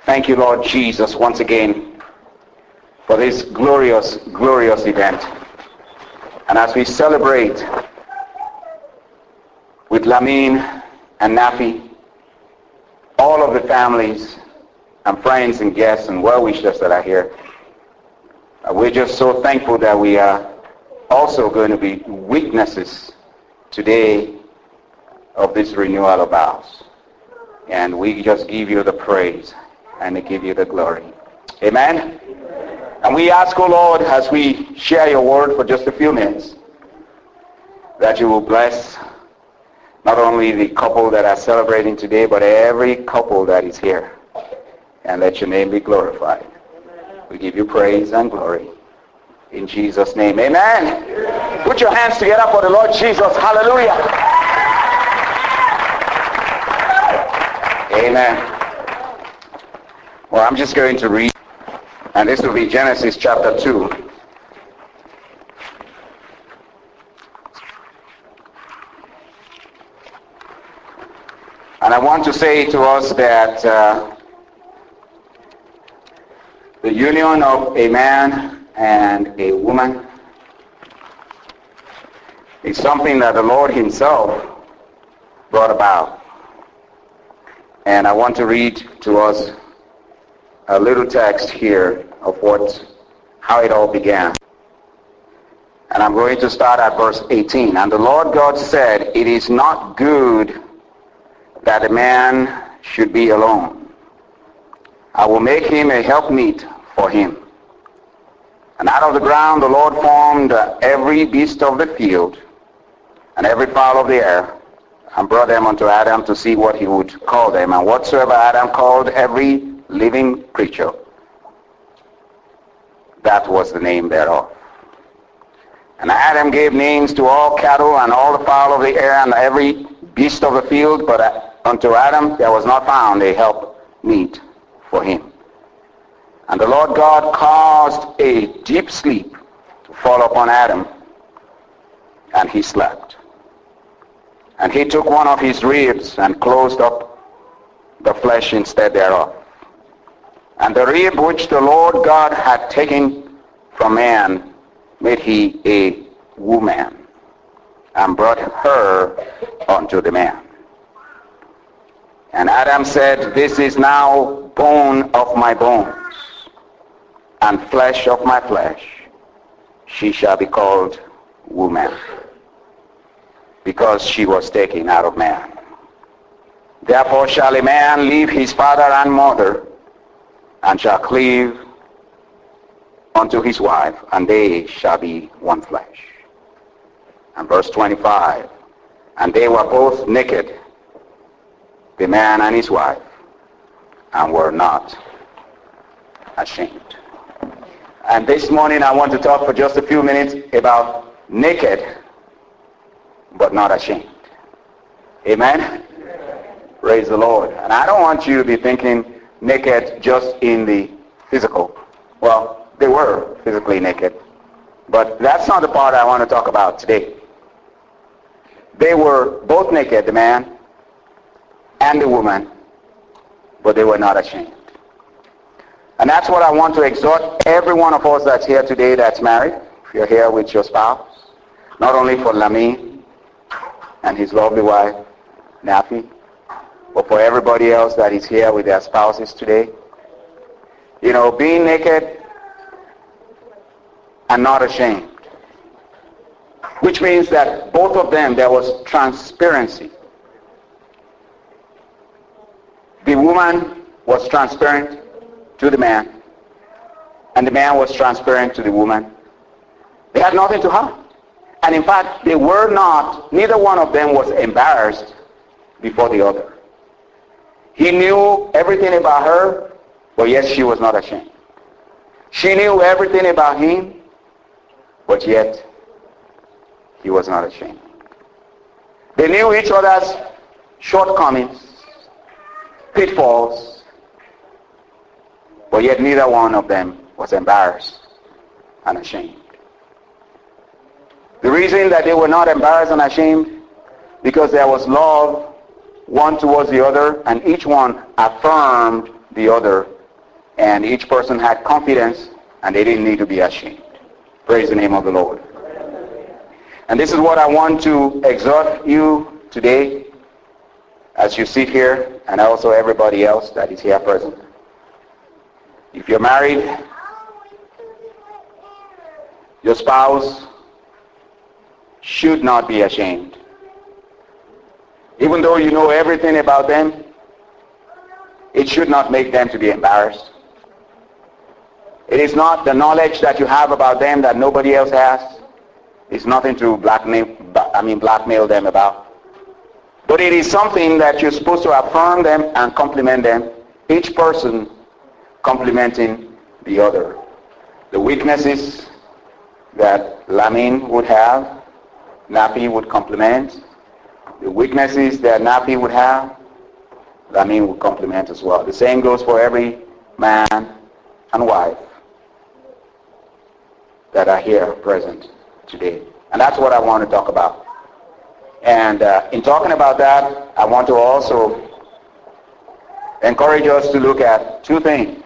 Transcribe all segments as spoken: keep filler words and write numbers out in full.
Thank you, Lord Jesus, once again for this glorious, glorious event. And as we celebrate with Lamine and Nafi, all of the families and friends and guests and well-wishers that are here, uh, we're just so thankful that we are also going to be witnesses today of this renewal of vows. And we just give you the praise and give you the glory. Amen? And we ask, O Lord, as we share your word for just a few minutes, that you will bless not only the couple that are celebrating today, but every couple that is here. And let your name be glorified. We give you praise and glory. In Jesus' name, amen. Put your hands together for the Lord Jesus. Hallelujah. Amen. Well, I'm just going to read, and this will be Genesis chapter two. And I want to say to us that uh, the union of a man and a woman is something that the Lord himself brought about. And I want to read to us a little text here of what, how it all began. And I'm going to start at verse eighteen. And the Lord God said, "It is not good that a man should be alone. I will make him a helpmeet for him." And out of the ground the Lord formed uh, every beast of the field and every fowl of the air, and brought them unto Adam to see what he would call them. And whatsoever Adam called every living creature, that was the name thereof. And Adam gave names to all cattle and all the fowl of the air and every beast of the field, but unto Adam there was not found a help meet for him. And the Lord God caused a deep sleep to fall upon Adam, and he slept. And he took one of his ribs and closed up the flesh instead thereof. And the rib which the Lord God had taken from man made he a woman, and brought her unto the man. And Adam said, "This is now bone of my bones, and flesh of my flesh. She shall be called woman, because she was taken out of man. Therefore shall a man leave his father and mother, and shall cleave unto his wife, and they shall be one flesh." And verse twenty-five, "And they were both naked, the man and his wife, and were not ashamed." And this morning I want to talk for just a few minutes about naked, but not ashamed. Amen? Amen. Praise the Lord. And I don't want you to be thinking naked just in the physical. Well, they were physically naked, but that's not the part I want to talk about today. They were both naked, the man and the woman, but they were not ashamed. And that's what I want to exhort every one of us that's here today that's married, if you're here with your spouse, not only for Lamine and his lovely wife, Nafi, but for everybody else that is here with their spouses today. You know, being naked and not ashamed, which means that both of them, there was transparency. The woman was transparent to the man, and the man was transparent to the woman. They had nothing to hide. And in fact, they were not, neither one of them was embarrassed before the other. He knew everything about her, but yet she was not ashamed. She knew everything about him, but yet he was not ashamed. They knew each other's shortcomings, pitfalls, but yet neither one of them was embarrassed and ashamed. The reason that they were not embarrassed and ashamed, because there was love one towards the other, and each one affirmed the other and each person had confidence, and they didn't need to be ashamed. Praise the name of the Lord. And this is what I want to exhort you today as you sit here, and also everybody else that is here present. If you're married, your spouse should not be ashamed. Even though you know everything about them, it should not make them to be embarrassed. It is not the knowledge that you have about them that nobody else has. It's nothing to blackmail, I mean blackmail them about. But it is something that you're supposed to affirm them and compliment them, each person complimenting the other. The weaknesses that Lamin would have, Napi would compliment. The weaknesses that Napi would have, Lamin would compliment as well. The same goes for every man and wife that are here present today. And that's what I want to talk about. And uh, in talking about that, I want to also encourage us to look at two things.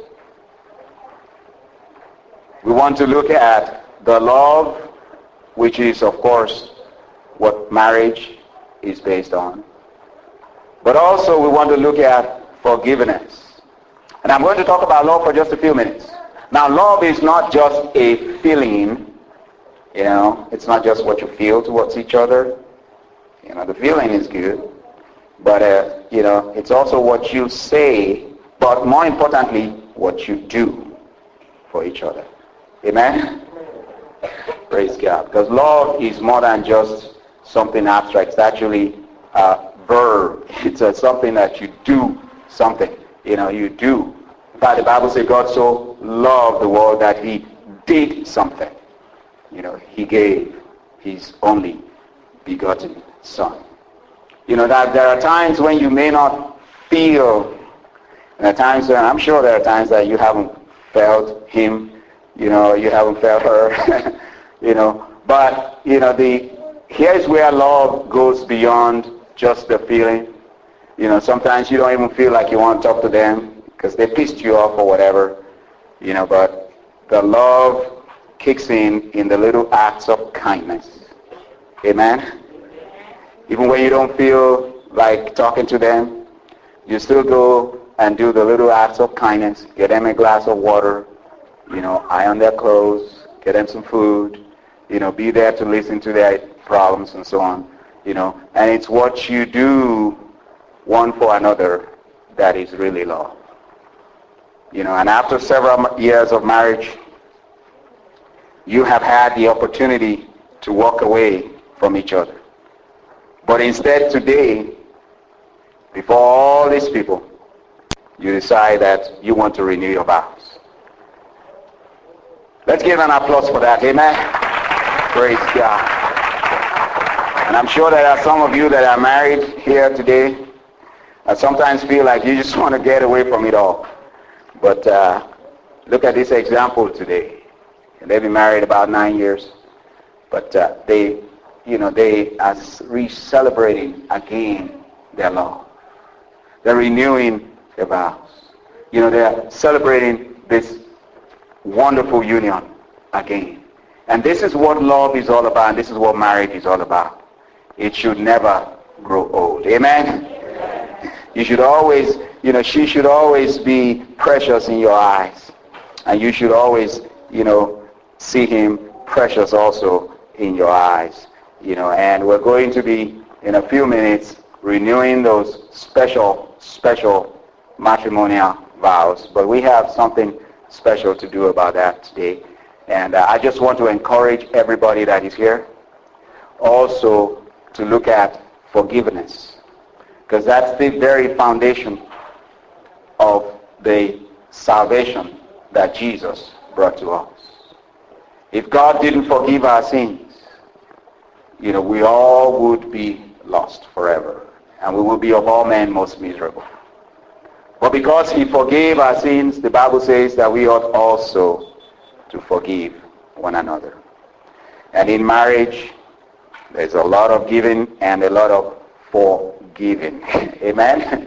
We want to look at the love, which is, of course, what marriage is based on. But also we want to look at forgiveness. And I'm going to talk about love for just a few minutes. Now, love is not just a feeling, you know, it's not just what you feel towards each other. You know, the feeling is good, but, uh, you know, it's also what you say, but more importantly, what you do for each other. Amen? Praise God. Because love is more than just something abstract. It's actually a verb. It's a, something that you do something. You know, you do. In fact, the Bible says God so loved the world that he did something. You know, he gave his only begotten Son. You know, that there are times when you may not feel, and at times, and I'm sure there are times that you haven't felt him, you know, you haven't felt her, you know, but, you know, the here's where love goes beyond just the feeling. You know, sometimes you don't even feel like you want to talk to them because they pissed you off or whatever, you know, but the love kicks in in the little acts of kindness. Amen? Even when you don't feel like talking to them, you still go and do the little acts of kindness, get them a glass of water, you know, iron their clothes, get them some food, you know, be there to listen to their problems and so on, you know. And it's what you do one for another that is really love. You know, and after several years of marriage, you have had the opportunity to walk away from each other. But instead today, before all these people, you decide that you want to renew your vows. Let's give an applause for that. Amen. Praise God. And I'm sure there are some of you that are married here today that sometimes feel like you just want to get away from it all. But uh, look at this example today. They've been married about nine years. But uh, they, you know, they are re-celebrating again their love. They're renewing their vows. You know, they're celebrating this wonderful union again. And this is what love is all about, and this is what marriage is all about. It should never grow old. Amen? Amen. You should always, you know, she should always be precious in your eyes. And you should always, you know, see him precious also in your eyes. You know, and we're going to be, in a few minutes, renewing those special, special matrimonial vows. But we have something special to do about that today. And uh, I just want to encourage everybody that is here also to look at forgiveness, because that's the very foundation of the salvation that Jesus brought to us. If God didn't forgive our sins, you know, we all would be lost forever, and we will be of all men most miserable. But because he forgave our sins, the Bible says that we ought also to forgive one another. And in marriage, there's a lot of giving and a lot of forgiving. Amen?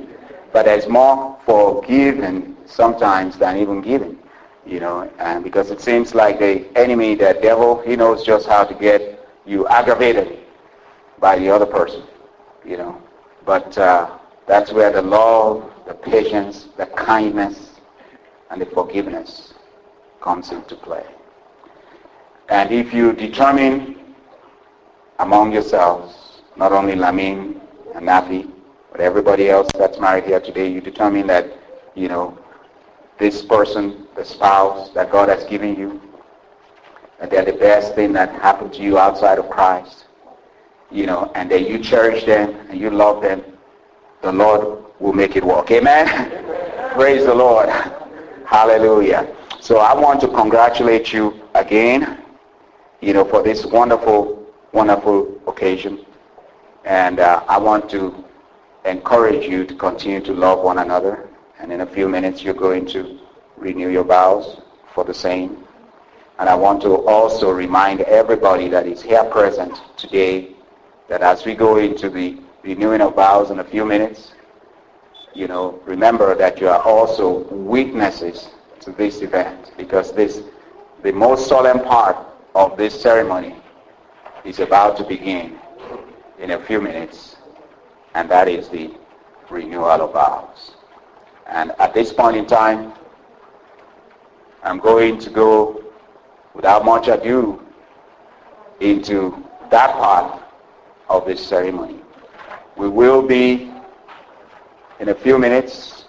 But there's more forgiving sometimes than even giving, you know, and because it seems like the enemy, the devil, he knows just how to get you aggravated by the other person, you know. But uh, that's where the love, the patience, the kindness, and the forgiveness comes into play. And if you determine among yourselves, not only Lamin and Nafi, but everybody else that's married here today, you determine that, you know, this person, the spouse that God has given you, that they're the best thing that happened to you outside of Christ, you know, and that you cherish them and you love them, the Lord will make it work. Amen? Praise the Lord. Hallelujah. So I want to congratulate you again, you know, for this wonderful, wonderful occasion. And uh, I want to encourage you to continue to love one another. And in a few minutes, you're going to renew your vows for the same. And I want to also remind everybody that is here present today that as we go into the renewing of vows in a few minutes, you know, remember that you are also witnesses to this event, because this, the most solemn part of this ceremony is about to begin in a few minutes, and that is the renewal of vows. And at this point in time, I'm going to go without much ado into that part of this ceremony. We will be in a few minutes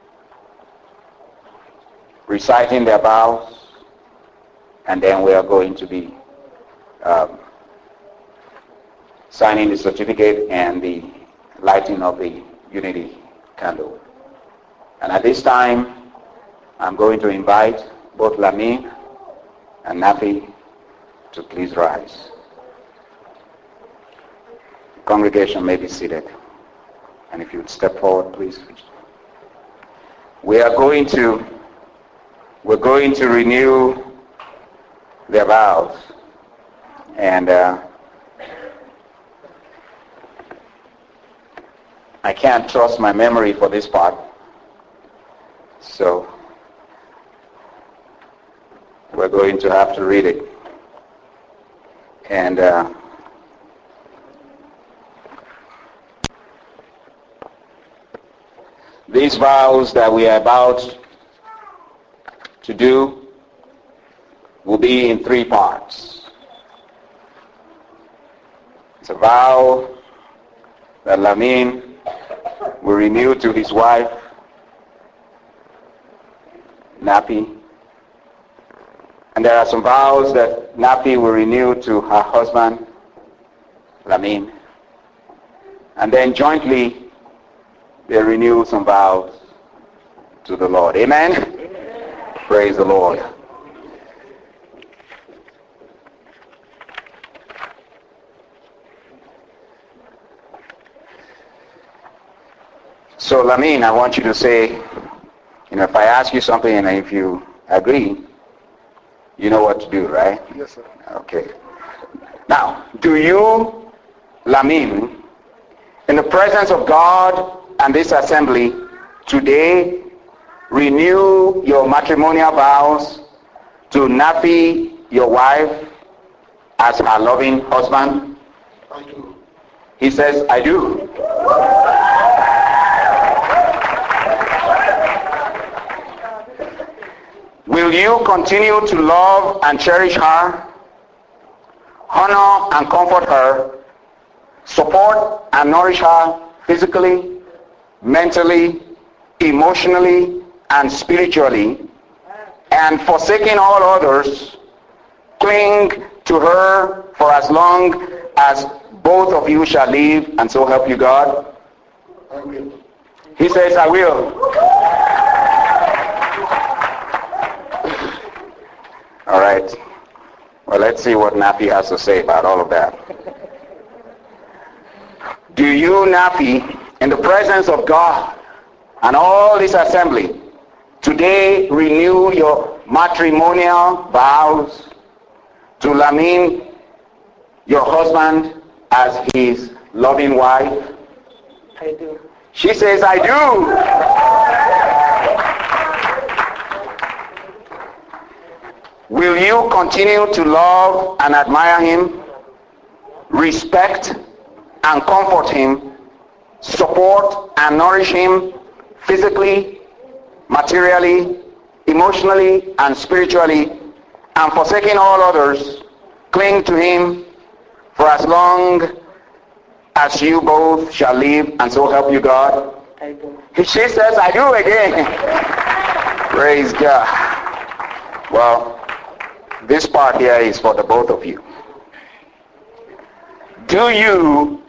reciting their vows, and then we are going to be um, signing the certificate and the lighting of the unity candle. And at this time, I'm going to invite both Lamin and Nafi to please rise. The congregation may be seated. And if you would step forward, please. We are going to, we're going to renew their vows. And uh, I can't trust my memory for this part. So we're going to have to read it. And uh, these vows that we are about to do will be in three parts. It's a vow that Lamin will renew to his wife, Nafi. And there are some vows that Nafi will renew to her husband, Lamin. And then jointly, they renew some vows to the Lord. Amen? Amen. Praise the Lord. So, Lamin, I want you to say, you know, if I ask you something and if you agree, you know what to do, right? Yes, sir. Okay. Now, do you, Lamin, in the presence of God and this assembly, today renew your matrimonial vows to Nafi, your wife, as her loving husband? I do. He says, I do. Will you continue to love and cherish her, honor and comfort her, support and nourish her physically, mentally, emotionally, and spiritually, and forsaking all others, cling to her for as long as both of you shall live, and so help you God? I will. He says, I will. All right. Well, let's see what Nafi has to say about all of that. Do you, Nafi, in the presence of God and all this assembly, today renew your matrimonial vows to Lamin, your husband, as his loving wife? I do. She says, I do. Will you continue to love and admire him, respect and comfort him, support and nourish him physically, materially, emotionally, and spiritually, and forsaking all others, cling to him for as long as you both shall live, and so help you God? I do. She says, I do again. Praise God. Well, this part here is for the both of you. Do you,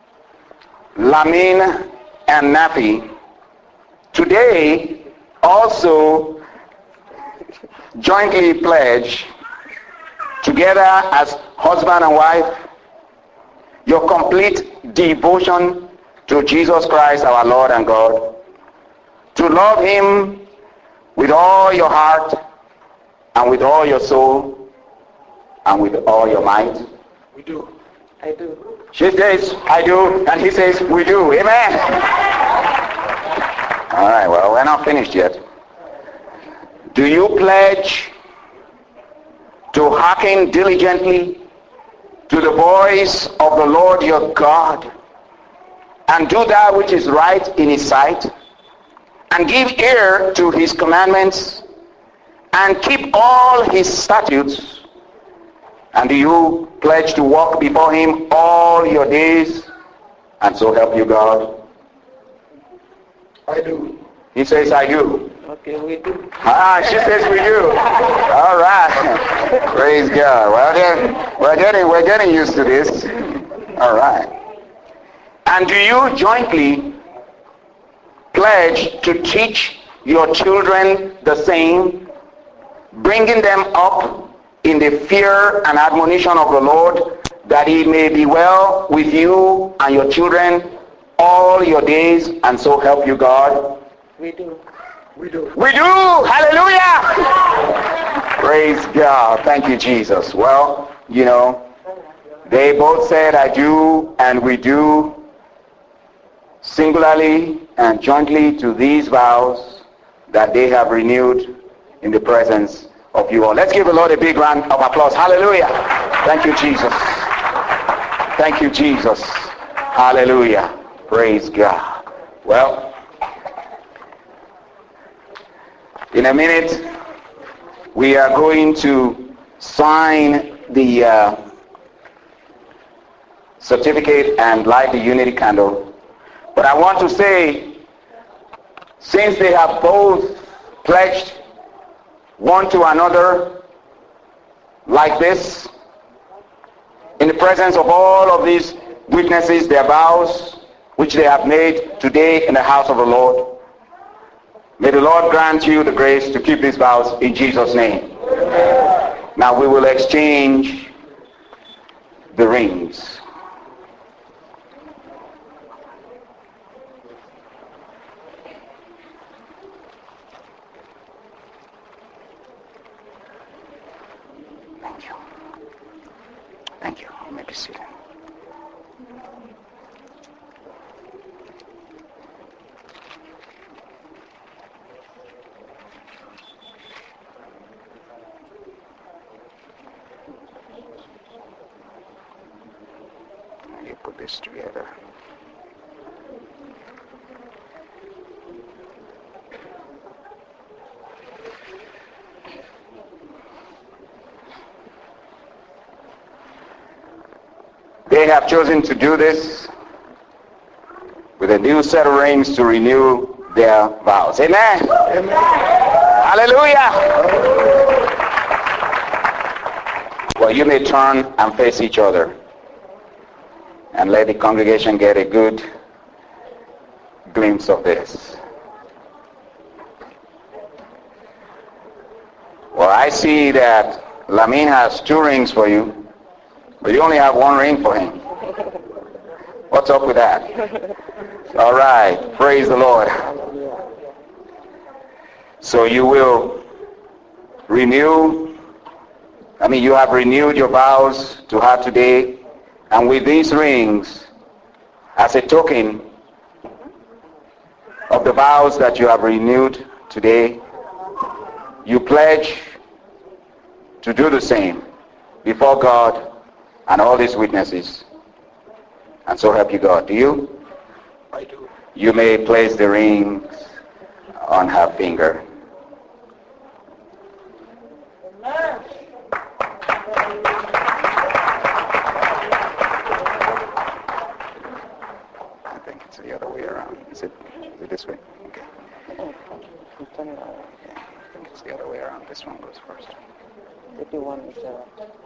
Lamin and Nafi, today also jointly pledge together as husband and wife your complete devotion to Jesus Christ our Lord and God, to love him with all your heart and with all your soul and with all your might? We do. I do. She says, I do, and he says, we do. Amen. All right, well, we're not finished yet. Do you pledge to hearken diligently to the voice of the Lord your God, and do that which is right in his sight, and give ear to his commandments, and keep all his statutes? And do you pledge to walk before him all your days, and so help you God? I do. He says, I do. Okay, we do. Ah, she says we do. All right. Praise God. Well, then, we're getting, we're getting used to this. All right. And do you jointly pledge to teach your children the same, bringing them up in the fear and admonition of the Lord, that he may be well with you and your children all your days, and so help you God? We do. We do. We do! Hallelujah! Praise God. Thank you, Jesus. Well, you know, they both said I do and we do, singularly and jointly, to these vows that they have renewed in the presence of you all. Let's give the Lord a big round of applause. Hallelujah. Thank you, Jesus. Thank you, Jesus. Hallelujah. Praise God. Well, in a minute, we are going to sign the uh, certificate and light the unity candle. But I want to say, since they have both pledged one to another like this, in the presence of all of these witnesses, their vows, which they have made today in the house of the Lord, may the Lord grant you the grace to keep these vows in Jesus' name. Amen. Now we will exchange the rings. Thank you. Thank you. You may be seated. You put this together. They have chosen to do this with a new set of rings to renew their vows. Amen. Amen. Hallelujah. Well, you may turn and face each other and let the congregation get a good glimpse of this. Well, I see that Lamin has two rings for you, but you only have one ring for him. What's up with that? All right. Praise the Lord. So you will renew, I mean, you have renewed your vows to her today, and with these rings, as a token, of the vows that you have renewed today, you pledge to do the same before God and all these witnesses. And so help you God. Do you? I do. You may place the rings on her finger. I think it's the other way around. Is it, is it this way? Okay. Yeah, I think it's the other way around. This one goes first. fifty-one is uh,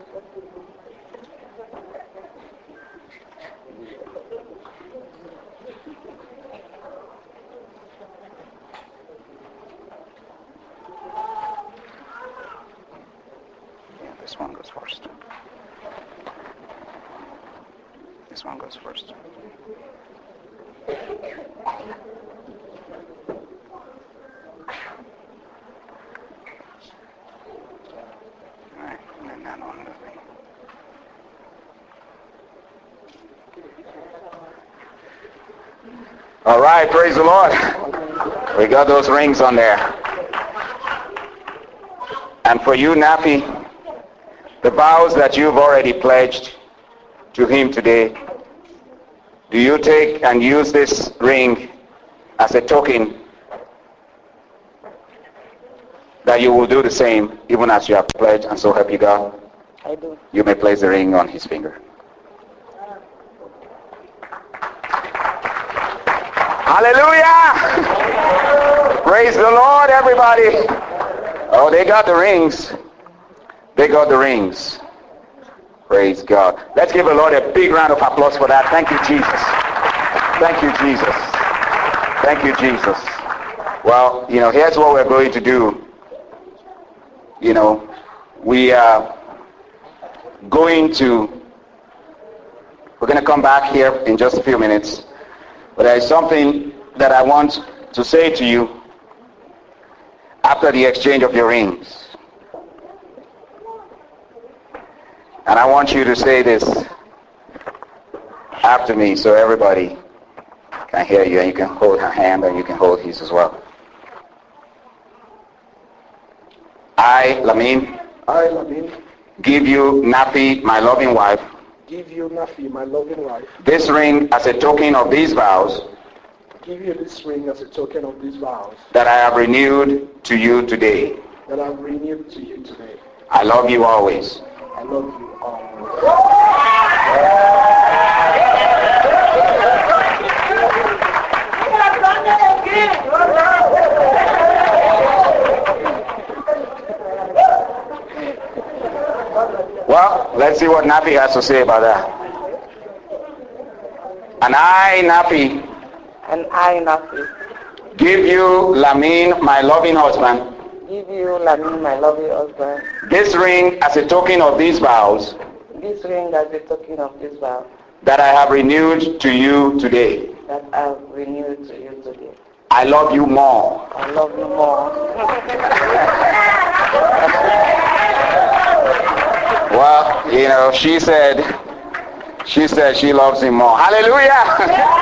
Yeah, this one goes first. This one goes first. Alright, and then that one with me. Alright, praise the Lord. We got those rings on there. And for you, Nafi, the vows that you've already pledged to him today, do you take and use this ring as a token that you will do the same even as you have pledged, and so help you God? I do. You may place the ring on his finger. Hallelujah! Praise the Lord, everybody. Oh, they got the rings. They got the rings. Praise God. Let's give the Lord a big round of applause for that. Thank you, Jesus. Thank you, Jesus. Thank you, Jesus. Well, you know, here's what we're going to do. You know, we are going to, we're going to come back here in just a few minutes. But there is something that I want to say to you after the exchange of your rings. And I want you to say this after me so everybody can hear you, and you can hold her hand and you can hold his as well. I, Lamin, I, Lamin, give you Nafi, my loving wife, give you Nafi, my loving wife, this ring as a token of these vows give you this ring as a token of these vows that I have renewed to you today. that I've renewed to you today. I love you always. I love you always. Well, let's see what Nafi has to say about that. And I, Nafi, And I, Nafi, give you Lamin, my loving husband, give you, Lamin, my lovely husband, this ring as a token of these vows this ring as a token of this vow that I have renewed to you today. that I have renewed to you today. I love you more. I love you more. Well, you know, she said, she said she loves him more. Hallelujah!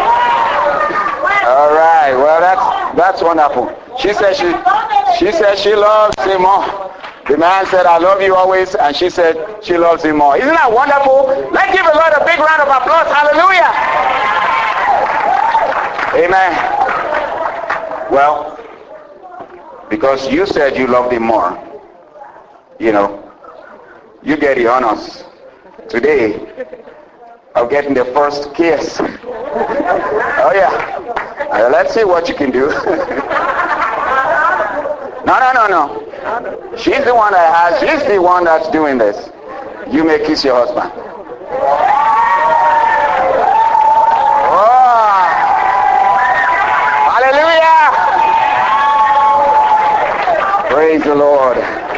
All right. Well, that's that's wonderful. She said she she said she loves him more. The man said, I love you always, and she said she loves him more. Isn't that wonderful? Let's give the Lord a big round of applause. Hallelujah! Amen. Well, because you said you loved him more, you know, you get the honors today of getting the first kiss. Oh yeah. Uh, let's see what you can do. no, no, no, no. She's the one that has, she's the one that's doing this. You may kiss your husband. Oh. Hallelujah. Praise the Lord.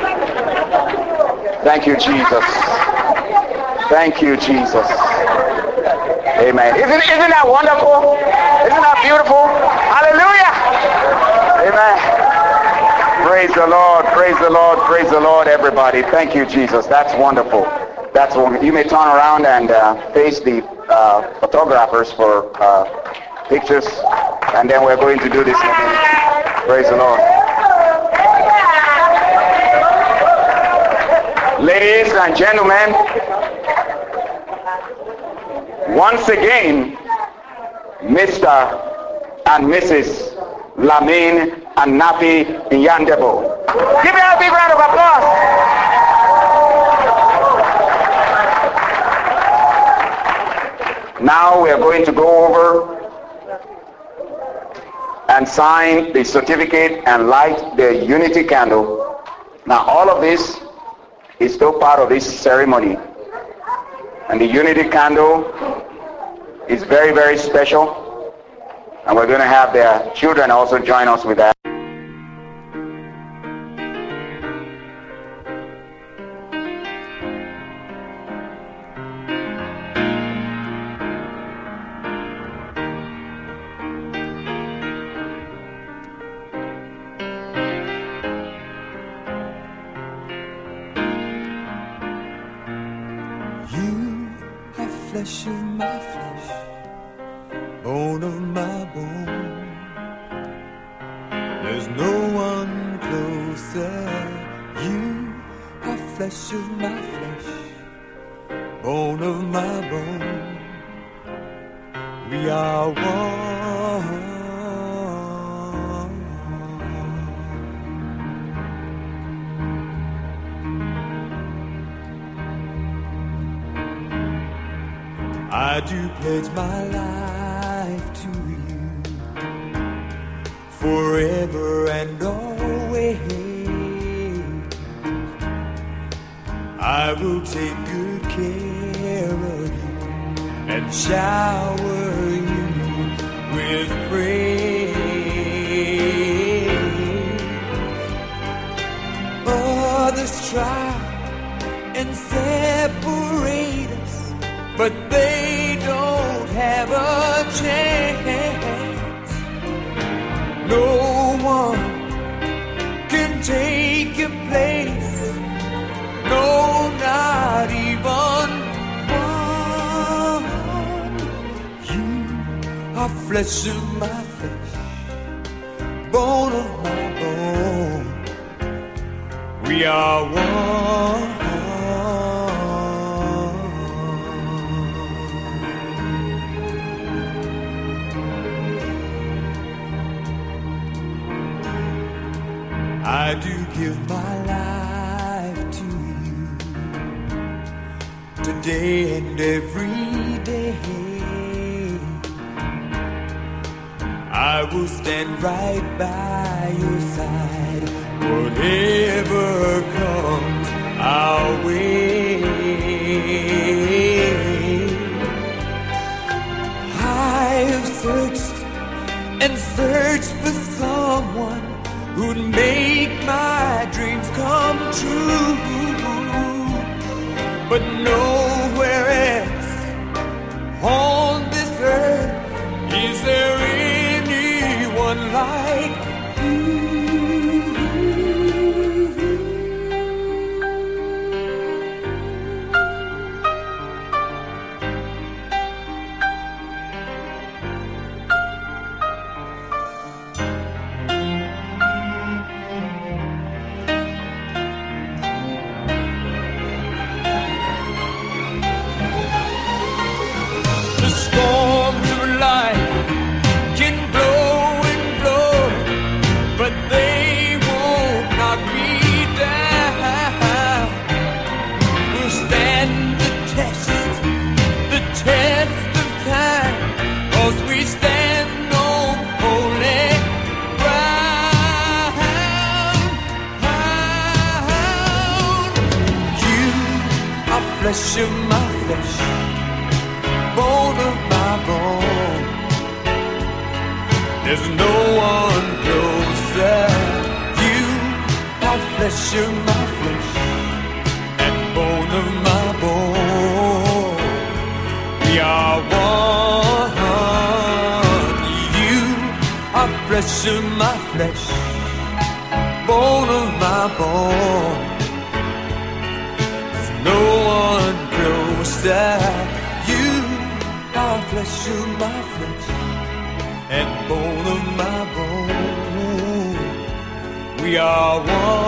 Thank you, Jesus. Thank you, Jesus. Amen. Isn't, isn't that wonderful? Isn't that beautiful? Hallelujah. Amen. Praise the Lord. Praise the Lord. Praise the Lord, everybody. Thank you, Jesus. That's wonderful. That's wonderful. You may turn around and uh, face the uh, photographers for uh, pictures, and then we're going to do this in a minute. Praise the Lord. Ladies and gentlemen, once again, Mister and Missus Lamin and Nafi Nyandebo. Give me a big round of applause. Now we are going to go over and sign the certificate and light the unity candle. Now all of this is still part of this ceremony. And the unity candle is very, very special. And we're going to have their children also join us with that. Flesh of my flesh, bone of my bone. There's no one closer. You are flesh of my flesh, bone of my bone. We are one. I do pledge my life to you forever and always. I will take good care of you and shower you with praise. Others try and separate us, but they don't have a chance. No one can take your place. No, not even one. You are flesh of my flesh, bone of my bone. We are one. I do give my life to you today and every day. I will stand right by your side, whatever comes our way. I have searched and searched for someone who'd make my dreams come true, but nowhere else on this earth is there anyone like you. Flesh of my flesh, bone of my bone. There's no one closer. You are flesh of my flesh and bone of my bone. We are one. You are flesh of my flesh, bone of my bone. No one closer. You are flesh of my flesh, and bone of my bone. We are one.